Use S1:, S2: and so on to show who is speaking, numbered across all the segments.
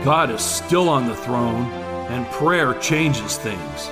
S1: God is still on the throne, and prayer changes things.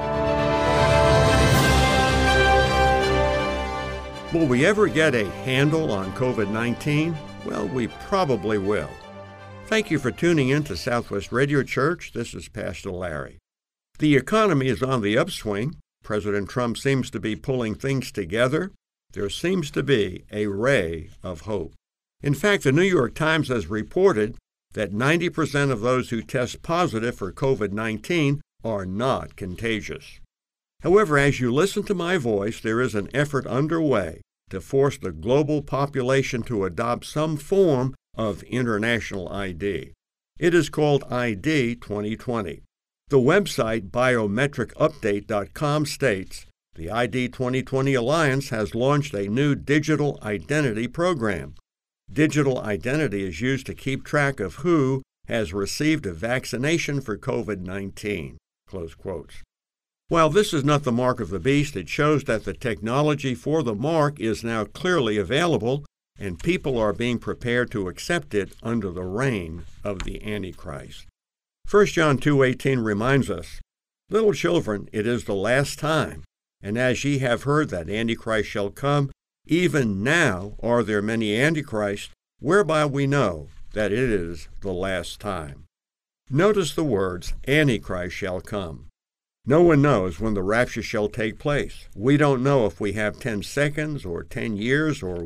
S2: Will we ever get a handle on COVID-19? Well, we probably will. Thank you for tuning in to Southwest Radio Church. This is Pastor Larry. The economy is on the upswing. President Trump seems to be pulling things together. There seems to be a ray of hope. In fact, the New York Times has reported that 90% of those who test positive for COVID-19 are not contagious. However, as you listen to my voice, there is an effort underway to force the global population to adopt some form of international ID. It is called ID 2020. The website biometricupdate.com states, the ID 2020 Alliance has launched a new digital identity program. Digital identity is used to keep track of who has received a vaccination for COVID-19. Close quotes. While this is not the mark of the beast, it shows that the technology for the mark is now clearly available, and people are being prepared to accept it under the reign of the Antichrist. 1 John 2:18 reminds us, "Little children, it is the last time, and as ye have heard that Antichrist shall come, even now are there many antichrists, whereby we know that it is the last time." Notice the words, Antichrist shall come. No one knows when the rapture shall take place. We don't know if we have 10 seconds or 10 years or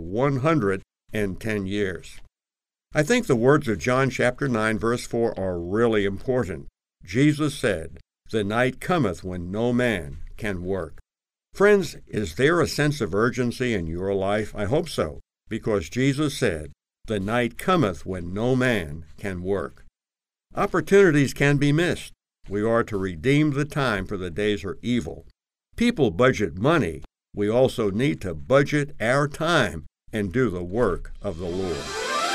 S2: 110 years. I think the words of John chapter 9, verse 4 are really important. Jesus said, "The night cometh when no man can work." Friends, is there a sense of urgency in your life? I hope so, because Jesus said, "The night cometh when no man can work." Opportunities can be missed. We are to redeem the time, for the days are evil. People budget money. We also need to budget our time and do the work of the Lord.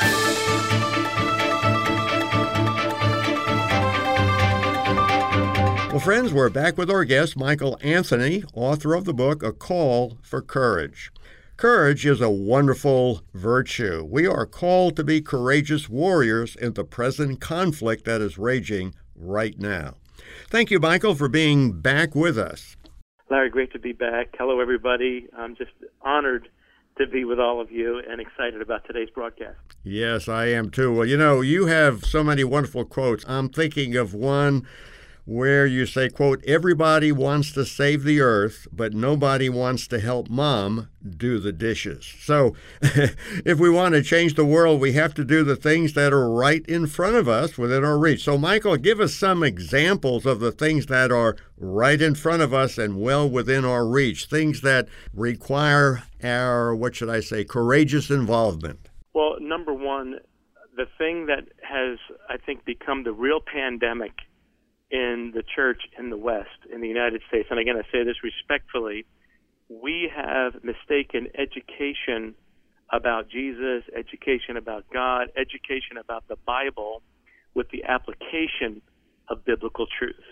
S2: Well, friends, we're back with our guest, Michael Anthony, author of the book, A Call for Courage. Courage is a wonderful virtue. We are called to be courageous warriors in the present conflict that is raging right now. Thank you, Michael, for being back with us.
S3: Larry, great to be back. Hello, everybody. I'm just honored to be with all of you and excited about today's broadcast.
S2: Yes, I am too. Well, you have so many wonderful quotes. I'm thinking of one where you say, quote, "Everybody wants to save the earth, but nobody wants to help mom do the dishes." So if we want to change the world, we have to do the things that are right in front of us, within our reach. So, Michael, give us some examples of the things that are right in front of us and well within our reach, things that require our, courageous involvement.
S3: Well, number one, the thing that has, I think, become the real pandemic in the church in the West, in the United States, and again, I say this respectfully, we have mistaken education about Jesus, education about God, education about the Bible with the application of biblical truth.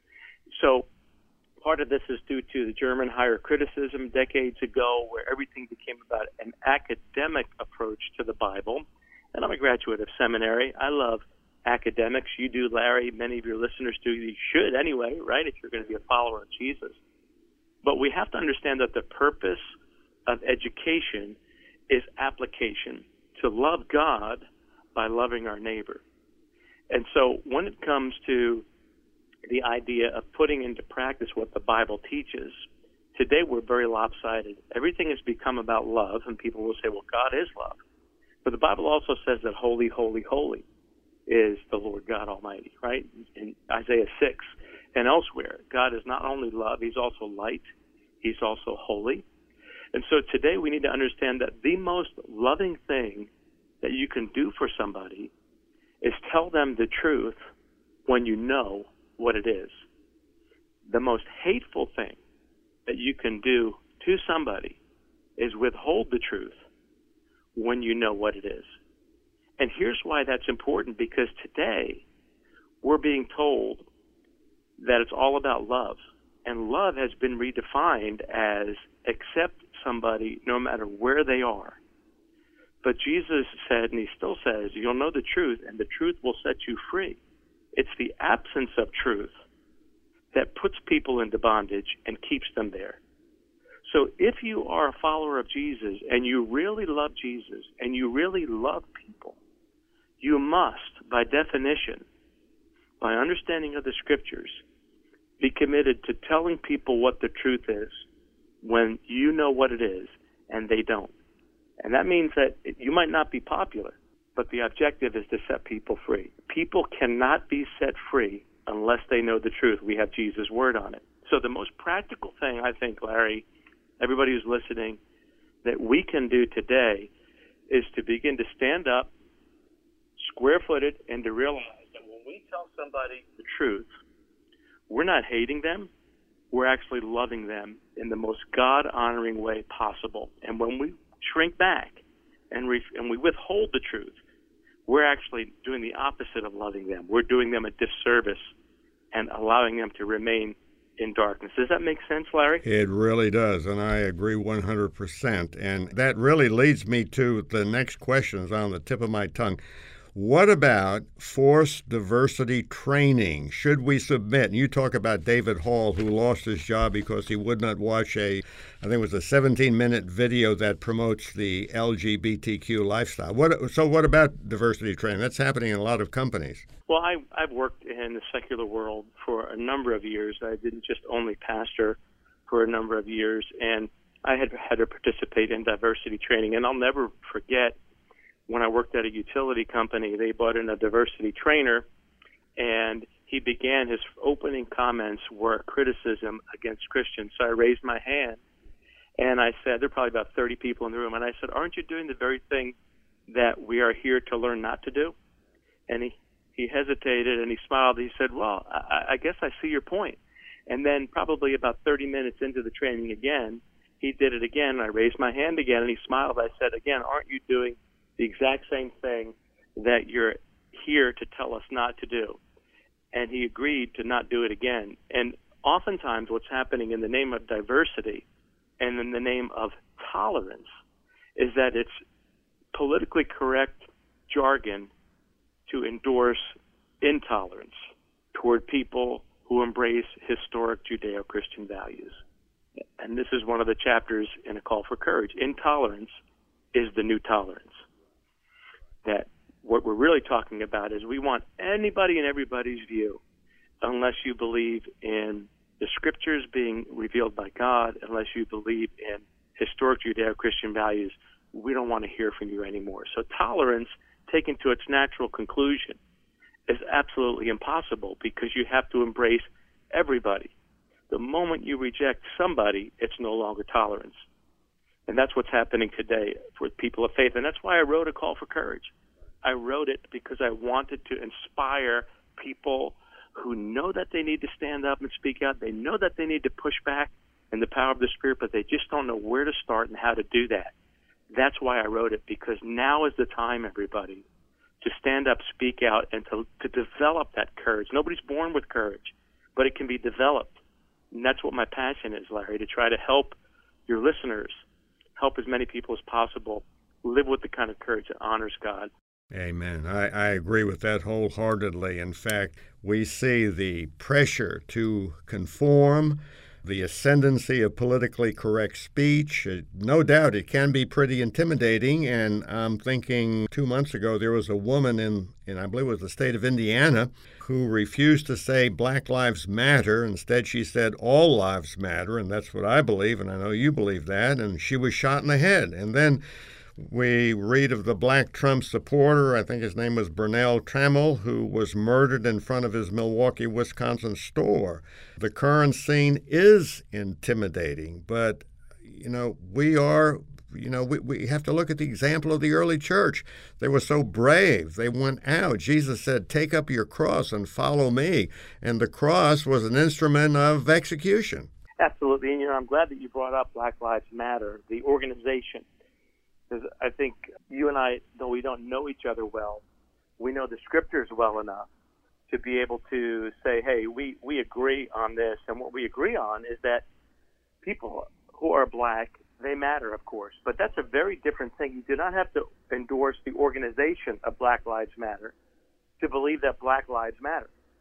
S3: So part of this is due to the German higher criticism decades ago, where everything became about an academic approach to the Bible. And I'm a graduate of seminary. I love academics. You do, Larry. Many of your listeners do. You should anyway, right, if you're going to be a follower of Jesus. But we have to understand that the purpose of education is application, to love God by loving our neighbor. And so when it comes to the idea of putting into practice what the Bible teaches, today we're very lopsided. Everything has become about love, and people will say, well, God is love. But the Bible also says that holy, holy, holy is the Lord God Almighty, right? In Isaiah 6 and elsewhere, God is not only love, he's also light, he's also holy. And so today we need to understand that the most loving thing that you can do for somebody is tell them the truth when you know what it is. The most hateful thing that you can do to somebody is withhold the truth when you know what it is. And here's why that's important, because today we're being told that it's all about love. And love has been redefined as accept somebody no matter where they are. But Jesus said, and he still says, you'll know the truth, and the truth will set you free. It's the absence of truth that puts people into bondage and keeps them there. So if you are a follower of Jesus and you really love Jesus and you really love people, you must, by definition, by understanding of the Scriptures, be committed to telling people what the truth is when you know what it is and they don't. And that means that you might not be popular, but the objective is to set people free. People cannot be set free unless they know the truth. We have Jesus' word on it. So the most practical thing, I think, Larry, everybody who's listening, that we can do today is to begin to stand up, square-footed, and to realize that when we tell somebody the truth, we're not hating them, we're actually loving them in the most God-honoring way possible. And when we shrink back and we withhold the truth, we're actually doing the opposite of loving them. We're doing them a disservice and allowing them to remain in darkness. Does that make sense, Larry?
S2: It really does, and I agree 100%. And that really leads me to the next questions on the tip of my tongue. What about forced diversity training? Should we submit? And you talk about David Hall, who lost his job because he would not watch I think it was a 17-minute video that promotes the LGBTQ lifestyle. What about diversity training? That's happening in a lot of companies.
S3: Well, I've worked in the secular world for a number of years. I didn't just only pastor for a number of years, and I had to participate in diversity training. And I'll never forget when I worked at a utility company, they brought in a diversity trainer, and he began his opening comments were criticism against Christians. So I raised my hand, and I said, there are probably about 30 people in the room, and I said, aren't you doing the very thing that we are here to learn not to do? And he hesitated, and he smiled. He said, well, I guess I see your point. And then probably about 30 minutes into the training again, he did it again, and I raised my hand again, and he smiled. I said, again, aren't you doing the exact same thing that you're here to tell us not to do? And he agreed to not do it again. And oftentimes what's happening in the name of diversity and in the name of tolerance is that it's politically correct jargon to endorse intolerance toward people who embrace historic Judeo-Christian values. And this is one of the chapters in A Call for Courage. Intolerance is the new tolerance. That what we're really talking about is we want anybody and everybody's view, unless you believe in the Scriptures being revealed by God, unless you believe in historic Judeo-Christian values, we don't want to hear from you anymore. So tolerance, taken to its natural conclusion, is absolutely impossible because you have to embrace everybody. The moment you reject somebody, it's no longer tolerance. And that's what's happening today for people of faith. And that's why I wrote A Call for Courage. I wrote it because I wanted to inspire people who know that they need to stand up and speak out. They know that they need to push back in the power of the Spirit, but they just don't know where to start and how to do that. That's why I wrote it, because now is the time, everybody, to stand up, speak out, and to develop that courage. Nobody's born with courage, but it can be developed. And that's what my passion is, Larry, to try to help your listeners, help as many people as possible live with the kind of courage that honors God.
S2: Amen. I agree with that wholeheartedly. In fact, we see the pressure to conform, the ascendancy of politically correct speech. No doubt it can be pretty intimidating, and I'm thinking 2 months ago there was a woman in I believe it was the state of Indiana who refused to say Black Lives Matter. Instead, she said all lives matter, and that's what I believe, and I know you believe that, and she was shot in the head. And then we read of the black Trump supporter, I think his name was Burnell Trammell, who was murdered in front of his Milwaukee, Wisconsin store. The current scene is intimidating, but, we have to look at the example of the early church. They were so brave. They went out. Jesus said, take up your cross and follow me. And the cross was an instrument of execution.
S3: Absolutely. And, I'm glad that you brought up Black Lives Matter, the organization. Because I think you and I, though we don't know each other well, we know the Scriptures well enough to be able to say, hey, we agree on this. And what we agree on is that people who are black, they matter, of course. But that's a very different thing. You do not have to endorse the organization of Black Lives Matter to believe that Black Lives matter.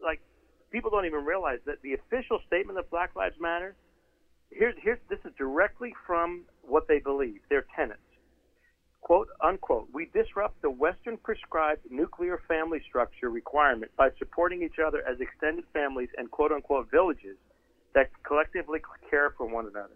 S3: like, people don't even realize that the official statement of Black Lives Matter, this is directly from what they believe, their tenets. Quote, unquote, we disrupt the Western prescribed nuclear family structure requirement by supporting each other as extended families and quote, unquote, villages that collectively care for one another.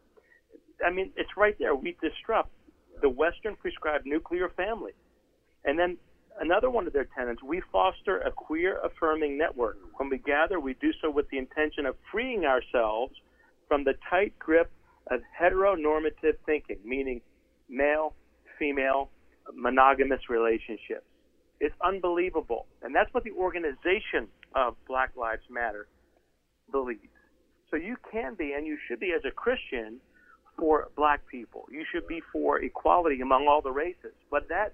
S3: I mean, it's right there. We disrupt the Western prescribed nuclear family. And then another one of their tenets, we foster a queer affirming network. When we gather, we do so with the intention of freeing ourselves from the tight grip of heteronormative thinking, meaning male, female, monogamous relationships. It's unbelievable. And that's what the organization of Black Lives Matter believes. So you can be, and you should be as a Christian, for black people. You should be for equality among all the races. But that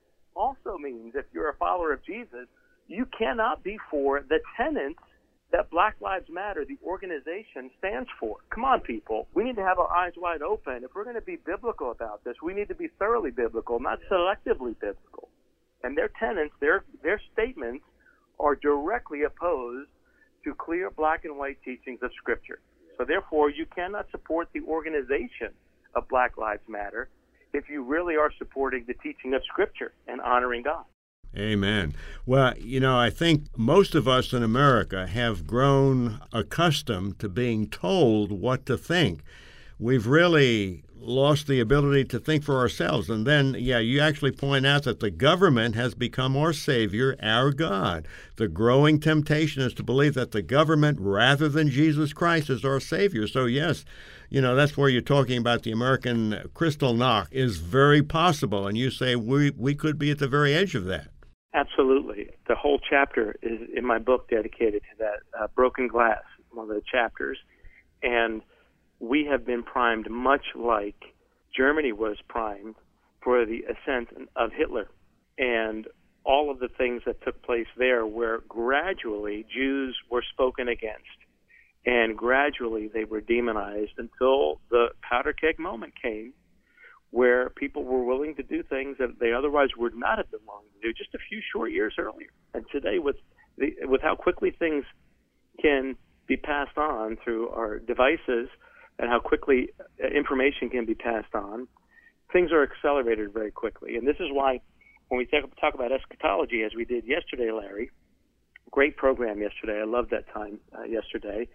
S3: also means if you're a follower of Jesus, you cannot be for the tenets that Black Lives Matter, the organization, stands for. Come on, people. We need to have our eyes wide open. If we're going to be biblical about this, we need to be thoroughly biblical, not selectively biblical. And their tenets, their statements are directly opposed to clear black and white teachings of Scripture. So therefore, you cannot support the organization of Black Lives Matter if you really are supporting the teaching of Scripture and honoring God.
S2: Amen. Well, I think most of us in America have grown accustomed to being told what to think. We've really lost the ability to think for ourselves. And then, you actually point out that the government has become our Savior, our God. The growing temptation is to believe that the government, rather than Jesus Christ, is our Savior. So, yes, that's where you're talking about the American crystal knock is very possible. And you say we could be at the very edge of that.
S3: Absolutely. The whole chapter is in my book dedicated to that, Broken Glass, one of the chapters. And we have been primed much like Germany was primed for the ascent of Hitler. And all of the things that took place there where gradually Jews were spoken against and gradually they were demonized until the powder keg moment came where people were willing to do things that they otherwise would not have been willing to do just a few short years earlier. And today, with how quickly things can be passed on through our devices and how quickly information can be passed on, things are accelerated very quickly. And this is why when we talk about eschatology, as we did yesterday, Larry, great program yesterday. I loved that time yesterday.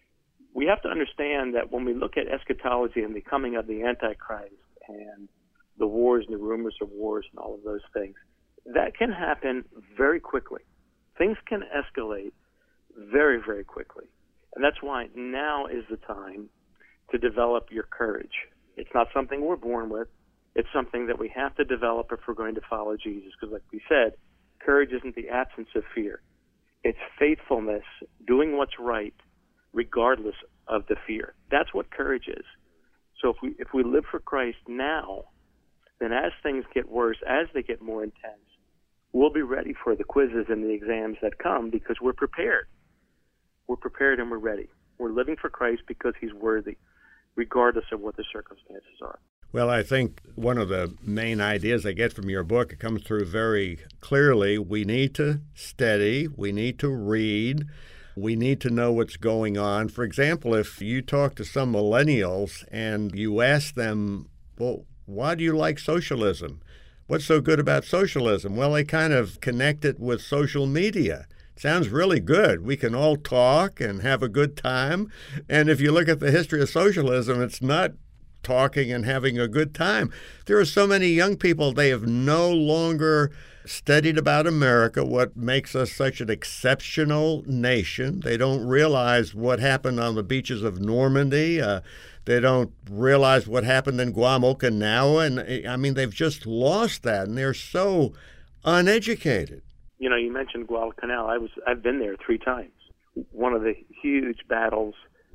S3: We have to understand that when we look at eschatology and the coming of the Antichrist, and the wars and the rumors of wars and all of those things, that can happen very quickly. Things can escalate very, very quickly. And that's why now is the time to develop your courage. It's not something we're born with. It's something that we have to develop if we're going to follow Jesus. Because like we said, courage isn't the absence of fear. It's faithfulness, doing what's right, regardless of the fear. That's what courage is. So if we live for Christ now, then as things get worse, as they get more intense, we'll be ready for the quizzes and the exams that come because we're prepared. We're prepared and we're ready. We're living for Christ because he's worthy, regardless of what the circumstances are.
S2: Well, I think one of the main ideas I get from your book, it comes through very clearly. We need to study. We need to read. We need to know what's going on. For example, if you talk to some millennials and you ask them, well, why do you like socialism? What's so good about socialism? Well, they kind of connect it with social media. It sounds really good. We can all talk and have a good time. And if you look at the history of socialism, it's not talking and having a good time. There are so many young people, they have no longer studied about America, what makes us such an exceptional nation. They don't realize what happened on the beaches of Normandy. They don't realize what happened in Guadalcanal. And I mean, they've just lost that, and they're so uneducated.
S3: You mentioned Guadalcanal. I've been there 3 times. One of the huge battles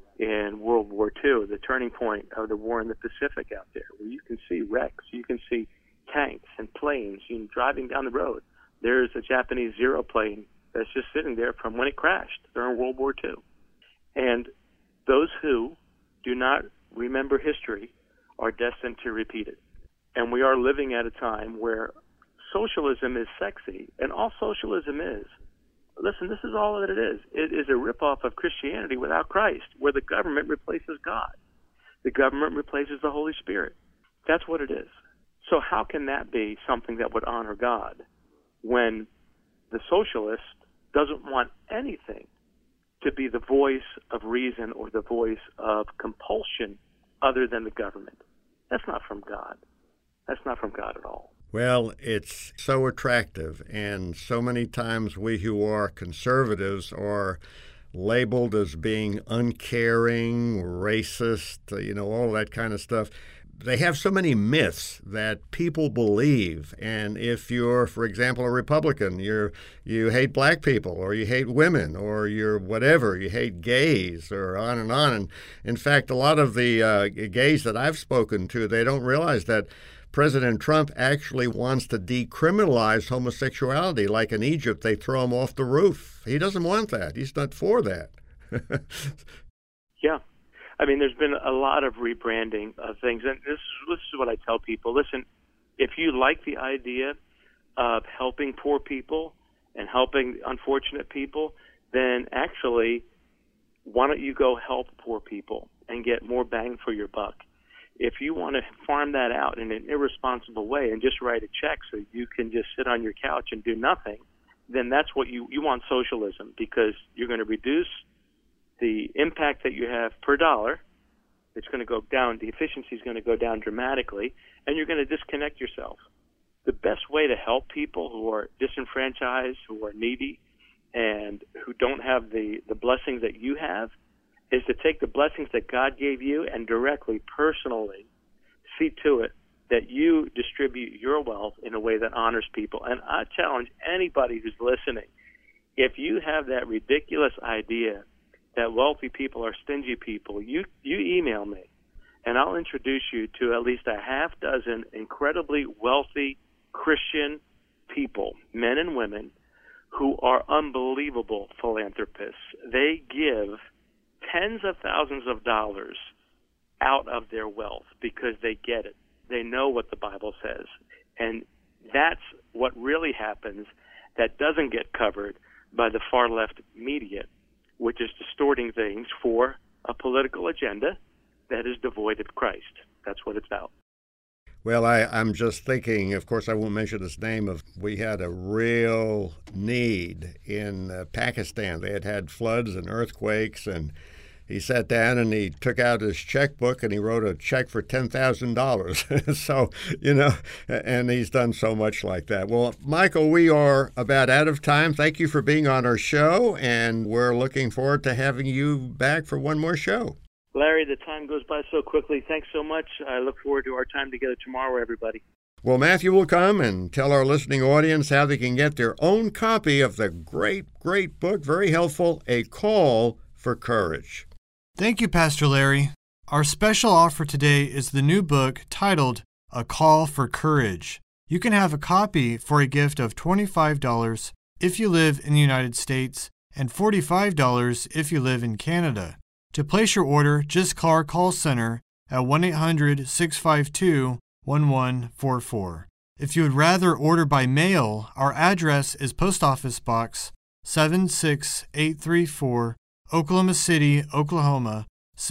S3: in World War II, the turning point of the war in the Pacific out there, where you can see wrecks, you can see tanks and planes, driving down the road. There's a Japanese Zero plane that's just sitting there from when it crashed during World War II. And those who do not remember history are destined to repeat it. And we are living at a time where socialism is sexy, and all socialism is listen, this is all that it is. It is a ripoff of Christianity without Christ, where the government replaces God. The government replaces the Holy Spirit. That's what it is. So how can that be something that would honor God when the socialist doesn't want anything to be the voice of reason or the voice of compulsion other than the government? That's not from God. That's not from God at all.
S2: Well, it's so attractive, and so many times we who are conservatives are labeled as being uncaring, racist, all that kind of stuff. They have so many myths that people believe, and if you're, for example, a Republican, you hate black people, or you hate women, or you're whatever, you hate gays, or on and on. And in fact, a lot of the gays that I've spoken to, they don't realize that President Trump actually wants to decriminalize homosexuality. Like in Egypt, they throw him off the roof. He doesn't want that. He's not for that.
S3: Yeah. I mean, there's been a lot of rebranding of things. And this is what I tell people. Listen, if you like the idea of helping poor people and helping unfortunate people, then actually, why don't you go help poor people and get more bang for your buck? If you want to farm that out in an irresponsible way and just write a check so you can just sit on your couch and do nothing, then that's what you want socialism, because you're going to reduce the impact that you have per dollar. It's going to go down. The efficiency is going to go down dramatically, and you're going to disconnect yourself. The best way to help people who are disenfranchised, who are needy, and who don't have the blessings that you have is to take the blessings that God gave you and directly, personally, see to it that you distribute your wealth in a way that honors people. And I challenge anybody who's listening, if you have that ridiculous idea that wealthy people are stingy people, you email me, and I'll introduce you to at least a half dozen incredibly wealthy Christian people, men and women, who are unbelievable philanthropists. They give tens of thousands of dollars out of their wealth because they get it. They know what the Bible says. And that's what really happens that doesn't get covered by the far left media, which is distorting things for a political agenda that is devoid of Christ. That's what it's about.
S2: Well, I'm just thinking, of course, I won't mention his name, we had a real need in Pakistan. They had floods and earthquakes, and he sat down and he took out his checkbook and he wrote a check for $10,000. So, and he's done so much like that. Well, Michael, we are about out of time. Thank you for being on our show, and we're looking forward to having you back for one more show.
S3: Larry, the time goes by so quickly. Thanks so much. I look forward to our time together tomorrow, everybody.
S2: Well, Matthew will come and tell our listening audience how they can get their own copy of the great, great book, very helpful, A Call for Courage.
S4: Thank you, Pastor Larry. Our special offer today is the new book titled A Call for Courage. You can have a copy for a gift of $25 if you live in the United States and $45 if you live in Canada. To place your order, just call our call center at 1-800-652-1144. If you would rather order by mail, our address is Post Office Box 76834, Oklahoma City, Oklahoma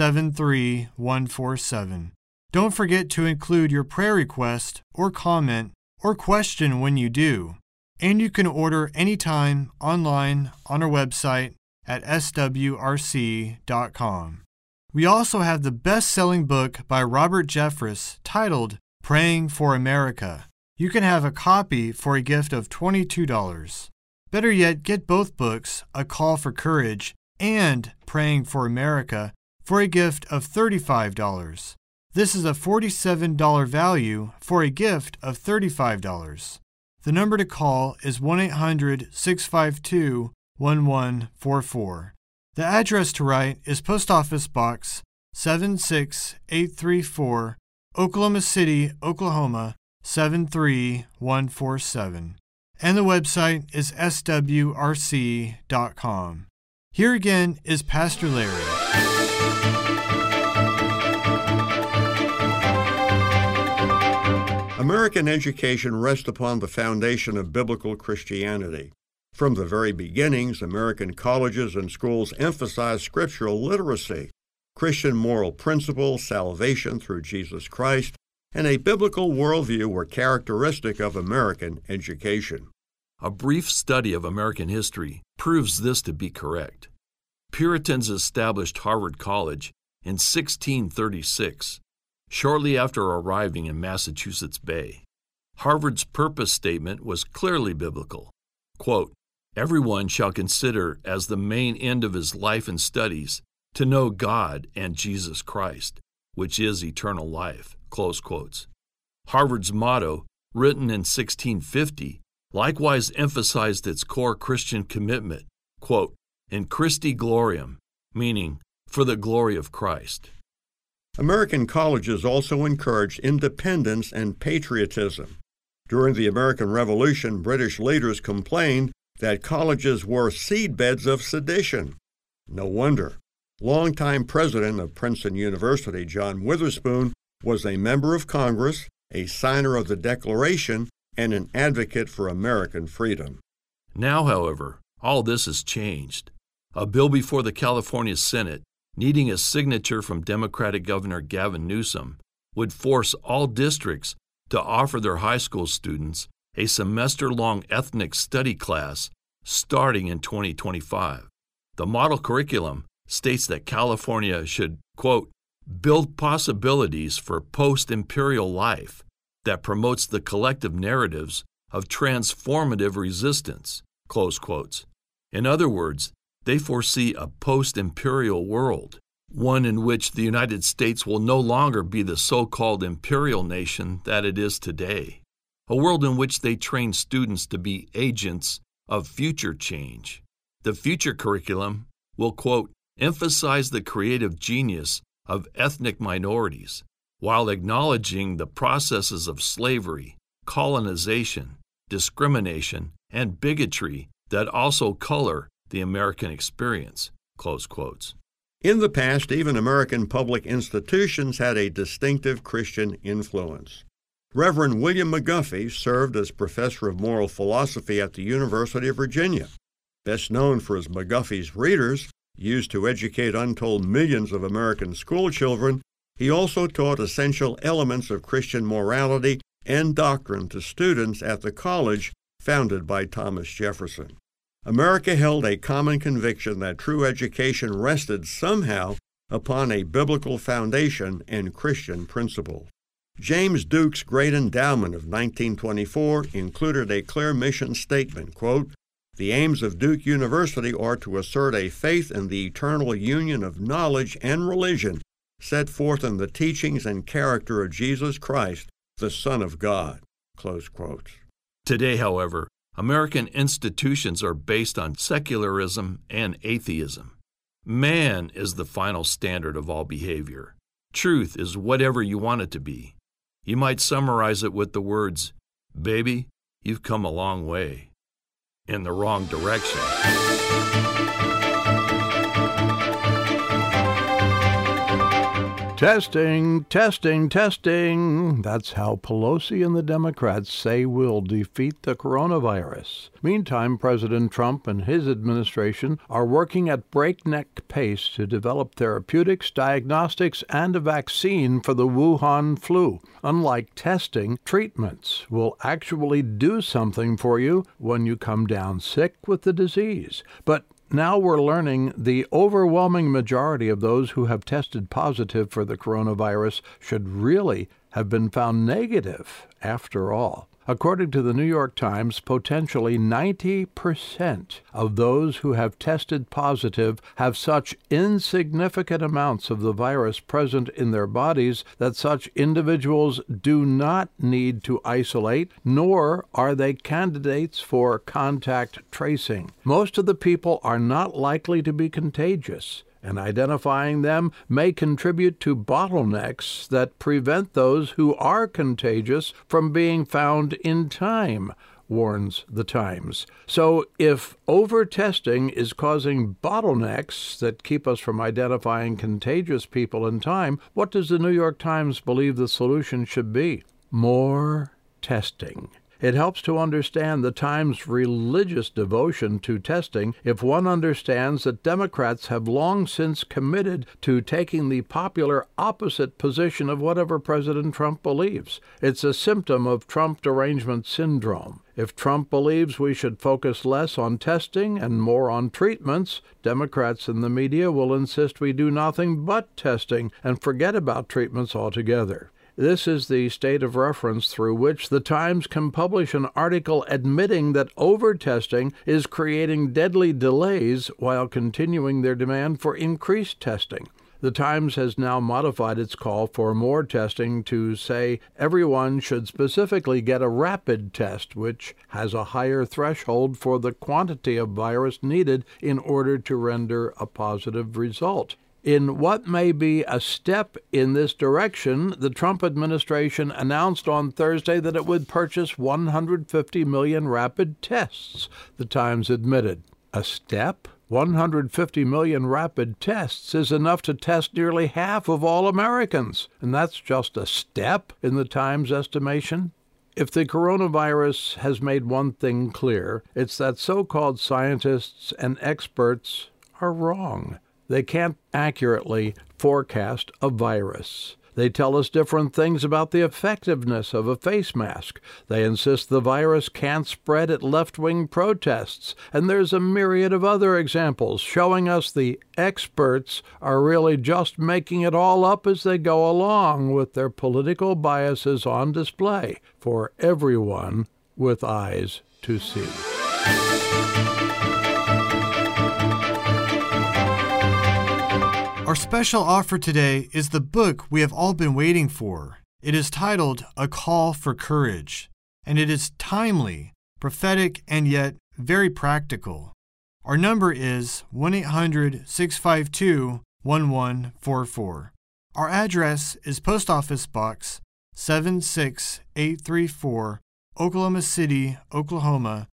S4: 73147. Don't forget to include your prayer request or comment or question when you do. And you can order anytime online on our website at swrc.com. We also have the best-selling book by Robert Jeffress titled Praying for America. You can have a copy for a gift of $22. Better yet, get both books, A Call for Courage and Praying for America, for a gift of $35. This is a $47 value for a gift of $35. The number to call is 1-800-652-1144. The address to write is Post Office Box 76834, Oklahoma City, Oklahoma 73147. And the website is swrc.com. Here again is Pastor Larry.
S2: American education rests upon the foundation of biblical Christianity. From the very beginnings, American colleges and schools emphasized scriptural literacy, Christian moral principles, salvation through Jesus Christ, and a biblical worldview were characteristic of American education.
S1: A brief study of American history proves this to be correct. Puritans established Harvard College in 1636, shortly after arriving in Massachusetts Bay. Harvard's purpose statement was clearly biblical. Quote, "Everyone shall consider as the main end of his life and studies to know God and Jesus Christ, which is eternal life." Close quotes. Harvard's motto, written in 1650, likewise emphasized its core Christian commitment, quote, "In Christi gloriam," meaning for the glory of Christ.
S2: American colleges also encouraged independence and patriotism. During the American Revolution, British leaders complained that colleges were seedbeds of sedition. No wonder. Longtime president of Princeton University, John Witherspoon, was a member of Congress, a signer of the Declaration, and an advocate for American freedom.
S1: Now, however, all this has changed. A bill before the California Senate, needing a signature from Democratic Governor Gavin Newsom, would force all districts to offer their high school students a semester-long ethnic study class starting in 2025. The model curriculum states that California should, quote, "build possibilities for post-imperial life that promotes the collective narratives of transformative resistance," close quotes. In other words, they foresee a post-imperial world, one in which the United States will no longer be the so-called imperial nation that it is today, a world in which they train students to be agents of future change. The future curriculum will, quote, "emphasize the creative genius of ethnic minorities, while acknowledging the processes of slavery, colonization, discrimination, and bigotry that also color the American experience," close quotes.
S2: In the past, even American public institutions had a distinctive Christian influence. Reverend William McGuffey served as professor of moral philosophy at the University of Virginia. Best known for his McGuffey's Readers, used to educate untold millions of American school children, he also taught essential elements of Christian morality and doctrine to students at the college founded by Thomas Jefferson. America held a common conviction that true education rested somehow upon a biblical foundation and Christian principle. James Duke's great endowment of 1924 included a clear mission statement, quote, "The aims of Duke University are to assert a faith in the eternal union of knowledge and religion set forth in the teachings and character of Jesus Christ, the Son of God," close quotes.
S1: Today, however, American institutions are based on secularism and atheism. Man is the final standard of all behavior. Truth is whatever you want it to be. You might summarize it with the words, "Baby, you've come a long way in the wrong direction."
S5: Testing, testing, testing. That's how Pelosi and the Democrats say we'll defeat the coronavirus. Meantime, President Trump and his administration are working at breakneck pace to develop therapeutics, diagnostics, and a vaccine for the Wuhan flu. Unlike testing, treatments will actually do something for you when you come down sick with the disease. But now we're learning the overwhelming majority of those who have tested positive for the coronavirus should really have been found negative after all. According to the New York Times, potentially 90% of those who have tested positive have such insignificant amounts of the virus present in their bodies that such individuals do not need to isolate, nor are they candidates for contact tracing. Most of the people are not likely to be contagious, and identifying them may contribute to bottlenecks that prevent those who are contagious from being found in time, warns the Times. So if over-testing is causing bottlenecks that keep us from identifying contagious people in time, what does the New York Times believe the solution should be? More testing. It helps to understand the Times' religious devotion to testing if one understands that Democrats have long since committed to taking the popular opposite position of whatever President Trump believes. It's a symptom of Trump derangement syndrome. If Trump believes we should focus less on testing and more on treatments, Democrats in the media will insist we do nothing but testing and forget about treatments altogether. This is the state of reference through which the Times can publish an article admitting that over-testing is creating deadly delays while continuing their demand for increased testing. The Times has now modified its call for more testing to say everyone should specifically get a rapid test, which has a higher threshold for the quantity of virus needed in order to render a positive result. In what may be a step in this direction, the Trump administration announced on Thursday that it would purchase 150 million rapid tests, the Times admitted. A step? 150 million rapid tests is enough to test nearly half of all Americans, and that's just a step in the Times' estimation. If the coronavirus has made one thing clear, it's that so-called scientists and experts are wrong. They can't accurately forecast a virus. They tell us different things about the effectiveness of a face mask. They insist the virus can't spread at left-wing protests. And there's a myriad of other examples showing us the experts are really just making it all up as they go along, with their political biases on display for everyone with eyes to see.
S4: Our special offer today is the book we have all been waiting for. It is titled A Call for Courage, and it is timely, prophetic, and yet very practical. Our number is 1-800-652-1144. Our address is Post Office Box 76834, Oklahoma City, Oklahoma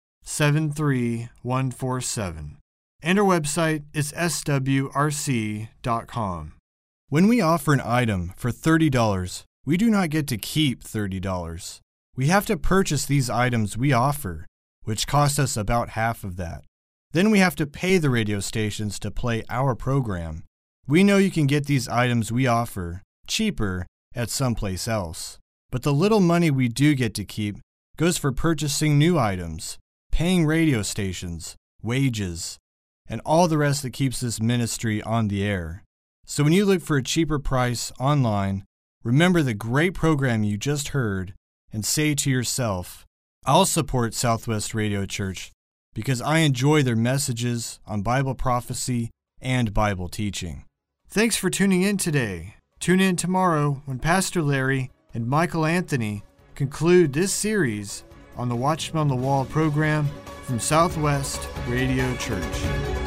S4: 73147. And our website is swrc.com. When we offer an item for $30, we do not get to keep $30. We have to purchase these items we offer, which cost us about half of that. Then we have to pay the radio stations to play our program. We know you can get these items we offer cheaper at someplace else. But the little money we do get to keep goes for purchasing new items, paying radio stations, wages, and all the rest that keeps this ministry on the air. So when you look for a cheaper price online, remember the great program you just heard and say to yourself, I'll support Southwest Radio Church because I enjoy their messages on Bible prophecy and Bible teaching. Thanks for tuning in today. Tune in tomorrow when Pastor Larry and Michael Anthony conclude this series on the Watchman on the Wall program from Southwest Radio Church.